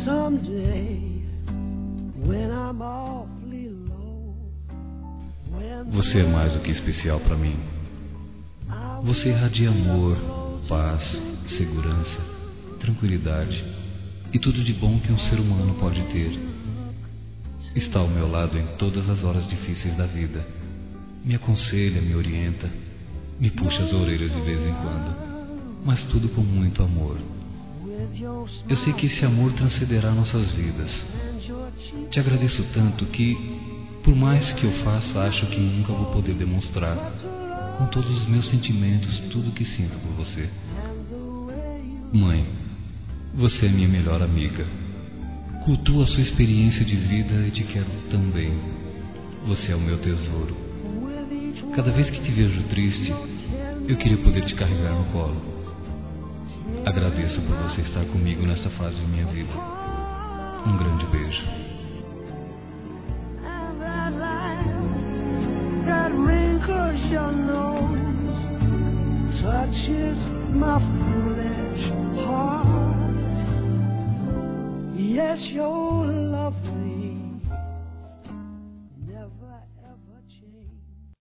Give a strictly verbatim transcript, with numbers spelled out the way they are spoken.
Você é mais do que especial para mim. Você irradia amor, paz, segurança, tranquilidade e tudo de bom que um ser humano pode ter. Está ao meu lado em todas as horas difíceis da vida. Me aconselha, me orienta, me puxa as orelhas de vez em quando, mas tudo com muito amor. Eu sei que esse amor transcenderá nossas vidas. Te agradeço tanto que, por mais que eu faça, acho que nunca vou poder demonstrar com todos os meus sentimentos tudo o que sinto por você. Mãe, você é minha melhor amiga. Cultuo a sua experiência de vida e te quero também. Você é o meu tesouro. Cada vez que te vejo triste, eu queria poder te carregar no colo. Agradeço por você estar comigo nesta fase de minha vida. Um grande beijo. Touches my foolish heart. Yes, your